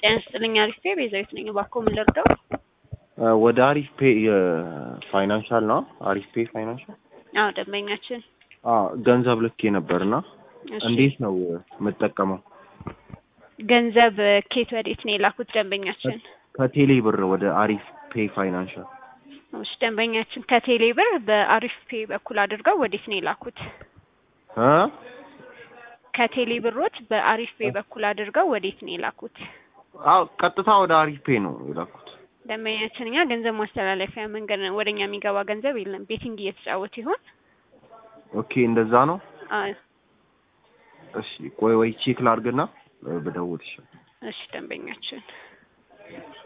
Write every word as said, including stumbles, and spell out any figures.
ያንስልኝ አሪፍ ፔ ቤዛዊት ነኝ ባኮ ምን ልርዳው? ወደ አሪፍ ፔ ፋይናንሻል ነው አሪፍ ፔ ፋይናንሻል አዎ ደንበኛችን አዎ ገንዘብ ልኬ ነበርና እንዴት ነው የምጠቀመው? ገንዘብ ኬት ወዴት ነው የላኩት ደንበኛችን? ከቴሌ ብር ወደ አሪፍ ፔ ፋይናንሻል። እሺ ደንበኛችን ከቴሌ ብር በአሪፍ ፔ በኩል አድርገው ወዴት ነው የላኩት? እ ከቴሌ ብሮት በአሪፍ ፔ በኩል አድርገው ወዴት ነው የላኩት? አዎ ቀጥታ ወደ አሪፍ ፔ ነው የላኩት። ደንበኛችን እኛ ገንዘብ ማስተላለፊያ መንገድ ነው ወደኛ የሚገባ ገንዘብ የለም። ቤቲንግ እየተጫወተ ይሆን? ኦኬ እንደዛ ነው። አይ እሺ ቆይ ወይ ቼክ ላድርግና በደውል ይሻላል። እሺ ደንበኛችን